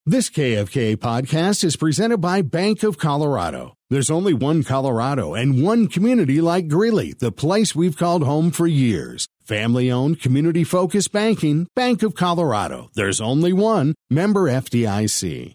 This KFK podcast is presented by Bank of Colorado. There's only one Colorado and one community like Greeley, the place we've called home for years. Family-owned, community-focused banking, Bank of Colorado. There's only one. Member FDIC.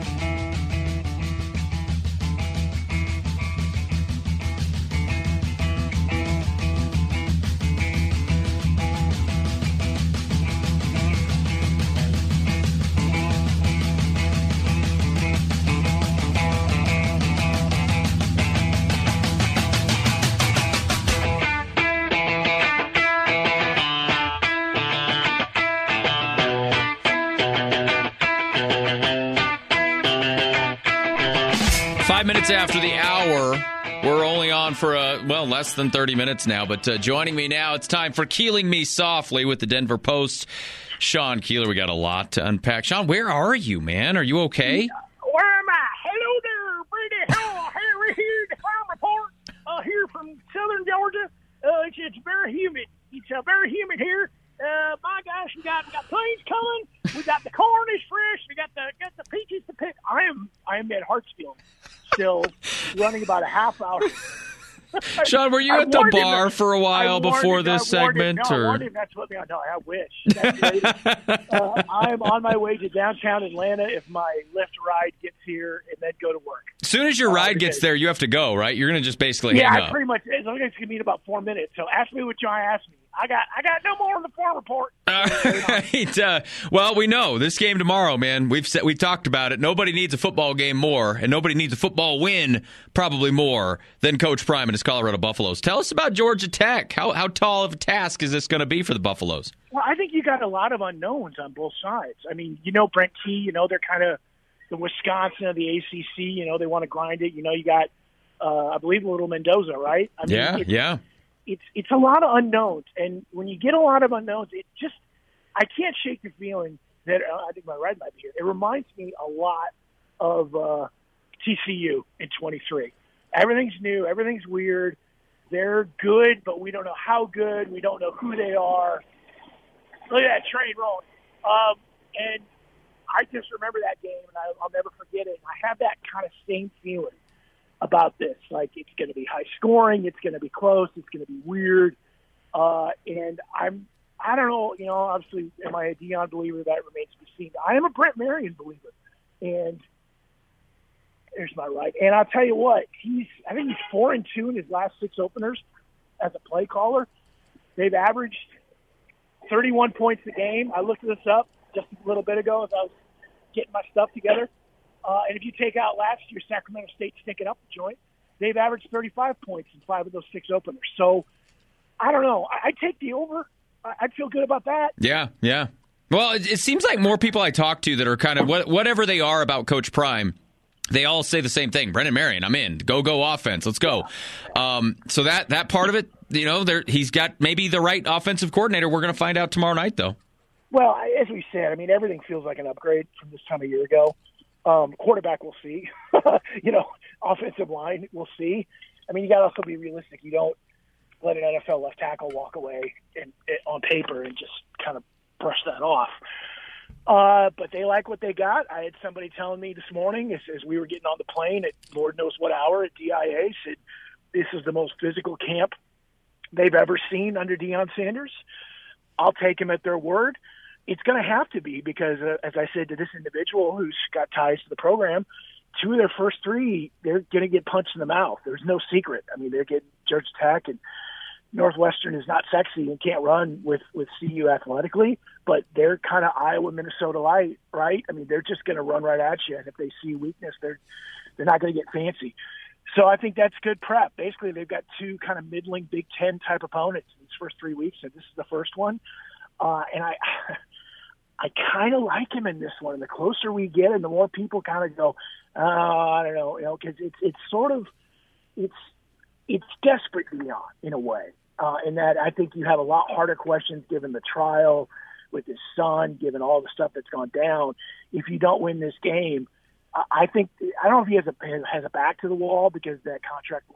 After the hour, we're only on for, less than 30 minutes now. But joining me now, it's time for Keeling Me Softly with the Denver Post. Sean Keeler, we got a lot to unpack. Sean, where are you, man? Are you okay? Where am I? Hello there, Brady. Harry here, the farm report, here from southern Georgia. It's very humid. It's very humid here. My gosh, we got planes coming. We got the corn is fresh. We got the peaches to pick. I am at Hartsfield, still running about a half hour. Sean, were you at the bar for a while before this segment? I warned him not to put me on. No, I wish. I'm on my way to downtown Atlanta if my Lyft ride gets here, and then go to work. As soon as your ride gets there, you have to go, right? You're going to just basically hang up. Yeah, pretty much. As long as it's going to be in about 4 minutes. So ask me what you want to ask me. I got no more on the farm report. All right. Well, we know this game tomorrow, man. We talked about it. Nobody needs a football game more, and nobody needs a football win probably more than Coach Prime and his Colorado Buffaloes. Tell us about Georgia Tech. How tall of a task is this going to be for the Buffaloes? Well, I think you got a lot of unknowns on both sides. I mean, Brent Key. They're kind of the Wisconsin of the ACC. They want to grind it. You got, I believe, Little Mendoza, right? I mean, yeah. It's a lot of unknowns, and when you get a lot of unknowns, I can't shake the feeling that I think my ride might be here. It reminds me a lot of TCU in 23. Everything's new, everything's weird. They're good, but we don't know how good. We don't know who they are. Look at that train rolling. And I just remember that game, and I'll never forget it. I have that kind of same feeling about this. Like, it's going to be high scoring, it's going to be close, it's going to be weird. And I don't know, obviously, am I a Deion believer? That remains to be seen. I am a Brent Marion believer. And there's my right. And I'll tell you what, I think he's 4-2 in his last 6 openers as a play caller. They've averaged 31 points a game. I looked this up just a little bit ago as I was getting my stuff together. And if you take out last year, Sacramento State sticking up the joint, they've averaged 35 points in 5 of those 6 openers. So, I don't know. I take the over. I'd feel good about that. Yeah. Well, it seems like more people I talk to that are kind of whatever they are about Coach Prime, they all say the same thing. Brendan Marion, I'm in. Go offense. Let's go. So that part of it, he's got maybe the right offensive coordinator. We're going to find out tomorrow night, though. Well, as we said, I mean, everything feels like an upgrade from this time a year ago. Quarterback, we'll see. Offensive line, we'll see. I mean, you got to also be realistic. You don't let an NFL left tackle walk away on paper and just kind of brush that off. But they like what they got. I had somebody telling me this morning as we were getting on the plane at Lord knows what hour at DIA, said this is the most physical camp they've ever seen under Deion Sanders. I'll take him at their word. It's going to have to be because, as I said to this individual who's got ties to the program, 2 of their first 3, they're going to get punched in the mouth. There's no secret. I mean, they're getting Georgia Tech, and Northwestern is not sexy and can't run with CU athletically, but they're kind of Iowa, Minnesota light, right? I mean, they're just going to run right at you, and if they see weakness, they're not going to get fancy. So I think that's good prep. Basically, they've got 2 kind of middling Big Ten type opponents in these first 3 weeks, and this is the first one. And I kind of like him in this one. And the closer we get, and the more people kind of go, I don't know, because it's sort of it's desperate Deion in a way. In that I think you have a lot harder questions given the trial with his son, given all the stuff that's gone down. If you don't win this game, I don't know if he has a back to the wall because that contract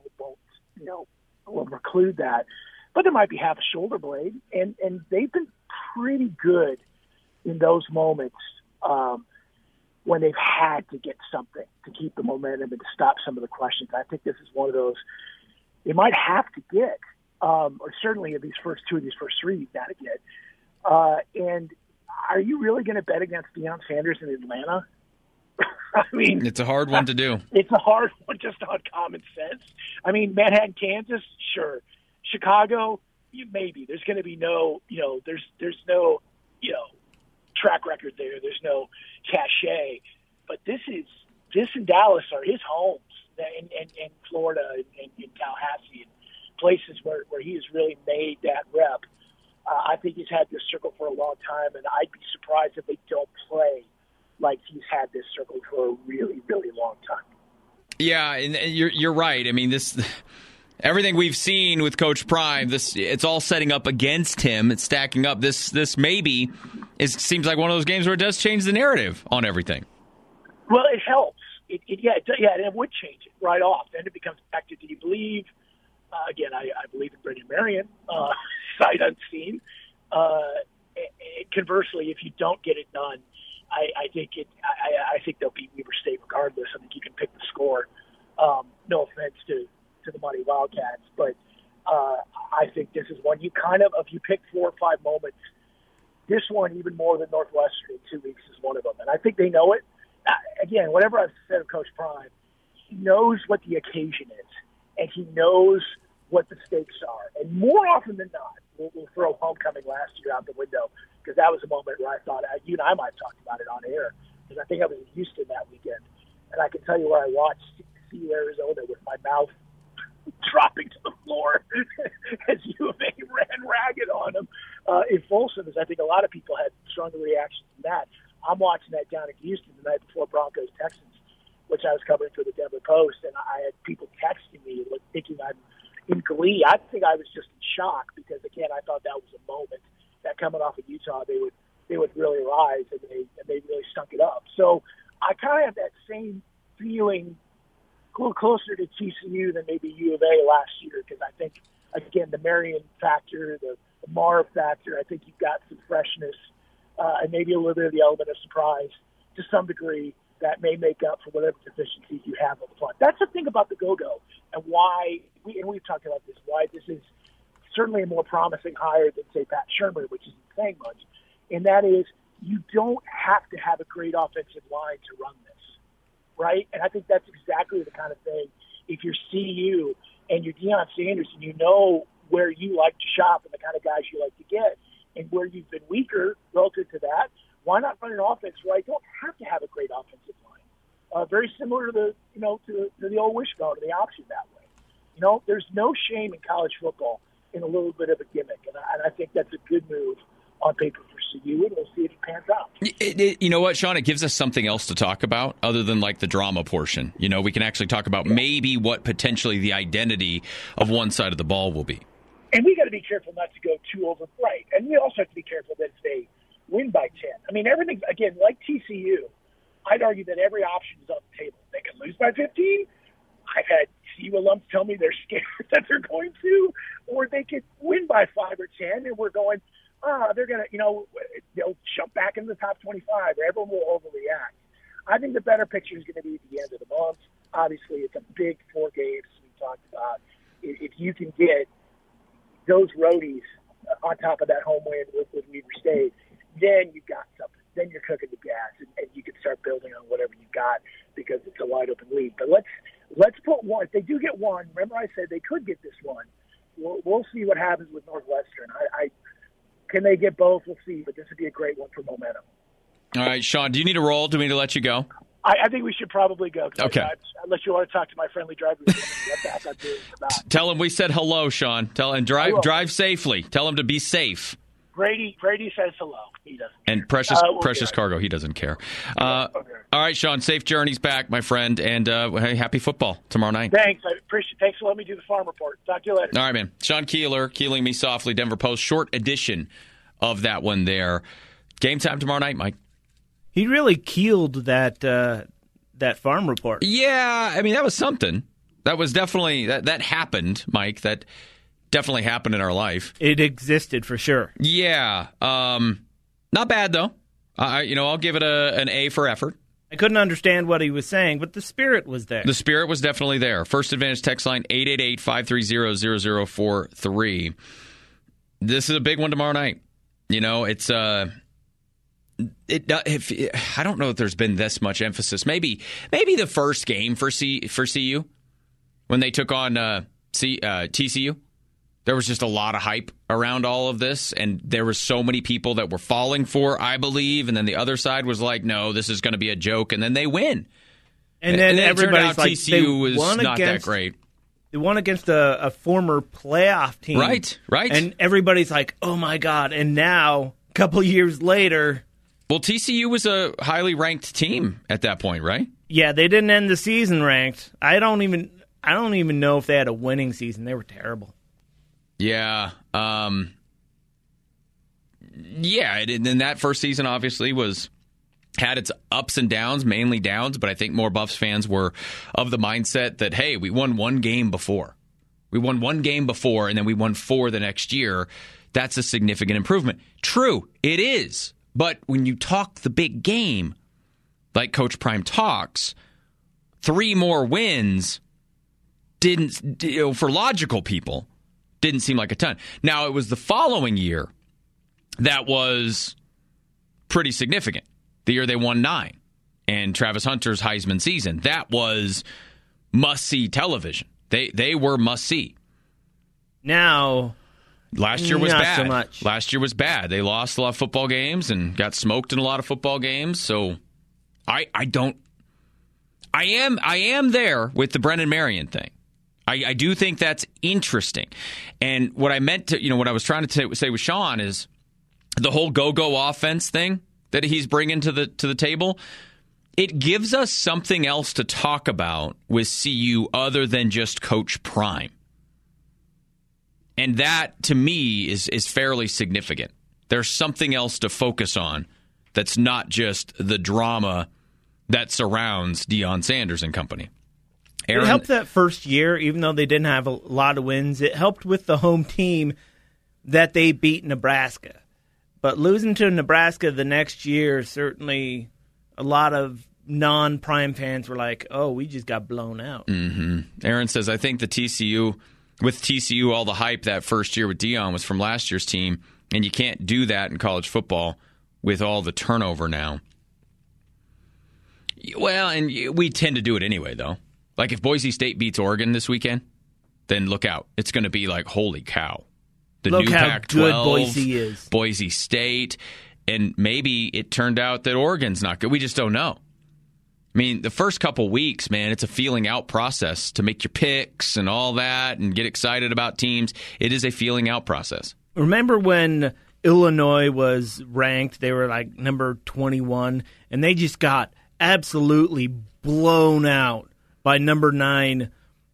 will preclude that. But there might be half a shoulder blade, and they've been pretty good in those moments. when they've had to get something to keep the momentum and to stop some of the questions. I think this is one of those they might have to get, or certainly in these first two of these first three you've got to get. And are you really going to bet against Deion Sanders in Atlanta? I mean, it's a hard one to do. It's a hard one just on common sense. I mean, Manhattan, Kansas, sure. Chicago, maybe. There's going to be no, there's no, track record there. There's no cachet. But this and Dallas are his homes, and Florida and Tallahassee and places where he has really made that rep. I think he's had this circle for a long time, and I'd be surprised if they don't play like he's had this circle for a really, really long time. Yeah, and you're right. I mean, everything we've seen with Coach Prime, it's all setting up against him. It's stacking up. This maybe seems like one of those games where it does change the narrative on everything. Well, it helps. It would change it right off. Then it becomes back to, do you believe? Again, I believe in Brendan Marion, sight unseen. Conversely, if you don't get it done, I think they'll beat Weber State regardless. I think you can pick the score. No offense to the Money Wildcats, but I think this is one you if you pick 4 or 5 moments, this one even more than Northwestern in 2 weeks is one of them, and I think they know it. Again, whatever I've said of Coach Prime, he knows what the occasion is, and he knows what the stakes are. And more often than not, we'll throw homecoming last year out the window, because that was a moment where I thought, you and I might have talked about it on air, because I think I was in Houston that weekend. And I can tell you where I watched CU Arizona with my mouth dropping to the floor as U of A ran ragged on them in Folsom, as I think a lot of people had stronger reactions to that. I'm watching that down in Houston the night before Broncos-Texans, which I was covering for the Denver Post, and I had people texting me thinking I'm in glee. I think I was just in shock because, again, I thought that was a moment that coming off of Utah they would really rise, and they really stunk it up. So I kind of have that same feeling, a little closer to TCU than maybe U of A last year, because I think, again, the Marion factor, the Marv factor, I think you've got some freshness and maybe a little bit of the element of surprise to some degree that may make up for whatever deficiencies you have on the front. That's the thing about the Go-Go, and why, we've talked about this, why this is certainly a more promising hire than, say, Pat Shermer, which isn't saying much, and that is you don't have to have a great offensive line to run this, right? And I think that's exactly the kind of thing, if you're CU and you're Deion Sanders and you know where you like to shop and the kind of guys you like to get, and where you've been weaker relative to that, why not run an offense where I don't have to have a great offensive line? Very similar to the old wishbone, to the option that way. There's no shame in college football in a little bit of a gimmick, and I think that's a good move on paper for CU, and we'll see if it pans out. You know what, Sean? It gives us something else to talk about other than like the drama portion. We can actually talk about maybe what potentially the identity of one side of the ball will be. And we got to be careful not to go too overbright. And we also have to be careful that if they win by 10. I mean, everything, again, like TCU, I'd argue that every option is on the table. They can lose by 15. I've had CU alums tell me they're scared that they're going to, or they could win by 5 or 10, and we're going, they're going to, they'll jump back into the top 25, or everyone will overreact. I think the better picture is going to be at the end of the month. Obviously, it's a big 4 games we talked about. If you can get those roadies on top of that home win with Weber State, then you've got something. Then you're cooking the gas, and you can start building on whatever you've got because it's a wide open lead. But let's put one. If they do get one, remember I said they could get this one. We'll see what happens with Northwestern. Can they get both? We'll see. But this would be a great one for momentum. All right, Sean, do you need a roll? Do we need to let you go? I think we should probably go. Okay. Unless you want to talk to my friendly driver. Tell him we said hello, Sean. Tell him drive safely. Tell him to be safe. Brady says hello. He doesn't. And precious cargo. He doesn't care. Okay. All right, Sean. Safe journeys back, my friend, and hey, happy football tomorrow night. Thanks. I appreciate it. Thanks for letting me do the farm report. Talk to you later. All right, man. Sean Keeler, Keeling Me Softly, Denver Post. Short edition of that one there. Game time tomorrow night, Mike. He really keeled that farm report. Yeah, I mean, that was something. That was definitely that happened, Mike. That definitely happened in our life. It existed for sure. Yeah, not bad though. I'll give it an A for effort. I couldn't understand what he was saying, but the spirit was there. The spirit was definitely there. First Advantage text line 888-530-0043. This is a big one tomorrow night. You know, it's I don't know if there's been this much emphasis. Maybe the first game for CU when they took on TCU. There was just a lot of hype around all of this, and there were so many people that were falling for, I believe, and then the other side was like, no, this is going to be a joke, and then they win. And then everybody's like, TCU was not that great. They won against a former playoff team. Right. And everybody's like, oh, my God. And now, a couple years later. Well, TCU was a highly ranked team at that point, right? Yeah, they didn't end the season ranked. I don't even know if they had a winning season. They were terrible. Yeah. And that first season obviously had its ups and downs, mainly downs, but I think more Buffs fans were of the mindset that, hey, we won one game before. We won one game before, and then we won 4 the next year. That's a significant improvement. True, it is. But when you talk the big game, like Coach Prime talks, 3 more wins didn't, for logical people, didn't seem like a ton. Now, it was the following year that was pretty significant. The year they won 9 and Travis Hunter's Heisman season. That was must-see television. They were must-see. Now, last year was not bad. So much. Last year was bad. They lost a lot of football games and got smoked in a lot of football games. So I am there with the Brennan Marion thing. I do think that's interesting. And what I meant to, what I was trying to say with Sean is the whole go-go offense thing that he's bringing to the table. It gives us something else to talk about with CU other than just Coach Prime. And that, to me, is fairly significant. There's something else to focus on that's not just the drama that surrounds Deion Sanders and company. It helped that first year, even though they didn't have a lot of wins. It helped with the home team that they beat Nebraska. But losing to Nebraska the next year, certainly a lot of non-Prime fans were like, oh, we just got blown out. Mm-hmm. Aaron says, I think with TCU, all the hype that first year with Deion was from last year's team, and you can't do that in college football with all the turnover now. Well, and we tend to do it anyway, though. Like if Boise State beats Oregon this weekend, then look out. It's going to be like, holy cow. Look new how Pac-12, good Boise is. Boise State, and maybe it turned out that Oregon's not good. We just don't know. I mean, the first couple weeks, man, it's a feeling out process to make your picks and all that and get excited about teams. It is a feeling out process. Remember when Illinois was ranked? They were like number 21, and they just got absolutely blown out by number 9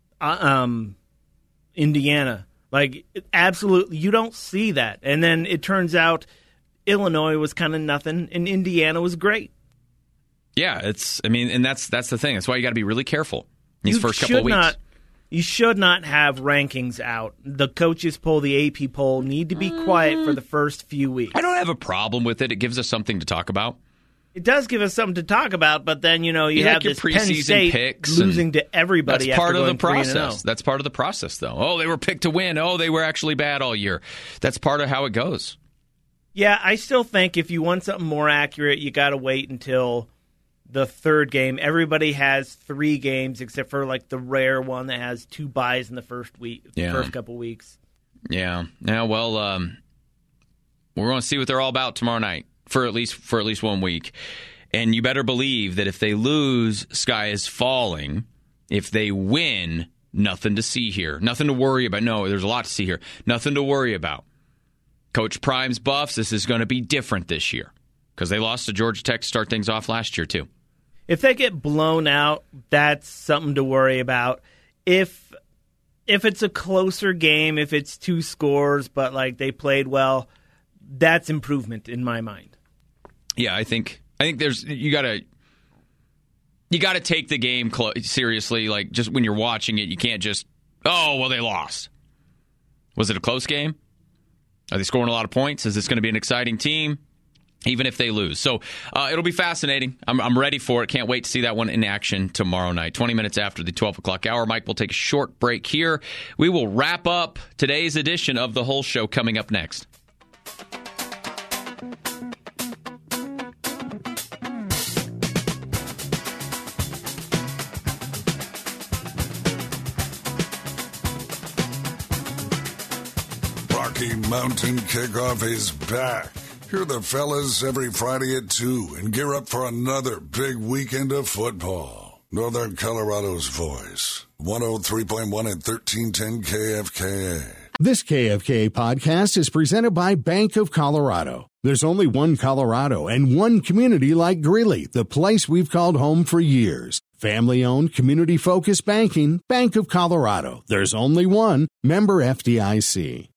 Indiana. Like, absolutely, you don't see that. And then it turns out Illinois was kind of nothing, and Indiana was great. Yeah, and that's the thing. That's why you got to be really careful these first couple of weeks. You should not have rankings out. The coaches poll, the AP poll, need to be quiet for the first few weeks. I don't have a problem with it. It gives us something to talk about. It does give us something to talk about, but then, you have this Penn State picks losing to everybody. That's part of the 3-0. process. That's part of the process, though. Oh, they were picked to win. Oh, they were actually bad all year. That's part of how it goes. Yeah, I still think if you want something more accurate, you got to wait until the third game. Everybody has 3 games, except for like the rare one that has 2 buys in the first couple weeks. Yeah. Now, well, we're going to see what they're all about tomorrow night. For at least 1 week. And you better believe that if they lose, sky is falling. If they win, nothing to see here. Nothing to worry about. No, there's a lot to see here. Nothing to worry about. Coach Prime's Buffs, this is going to be different this year. Because they lost to Georgia Tech to start things off last year, too. If they get blown out, that's something to worry about. If it's a closer game, if it's 2 scores, but like they played well, that's improvement in my mind. Yeah, I think there's you gotta take the game seriously. Like just when you're watching it, you can't just they lost. Was it a close game? Are they scoring a lot of points? Is this going to be an exciting team? even if they lose. So it'll be fascinating. I'm ready for it. Can't wait to see that one in action tomorrow night, 20 minutes after the 12 o'clock hour. Mike will take a short break here. We will wrap up today's edition of The Whole Show coming up next. Rocky Mountain Kickoff is back. Hear the fellas every Friday at 2 and gear up for another big weekend of football. Northern Colorado's voice, 103.1 and 1310 KFKA. This KFKA podcast is presented by Bank of Colorado. There's only one Colorado and one community like Greeley, the place we've called home for years. Family-owned, community-focused banking, Bank of Colorado. There's only one. Member FDIC.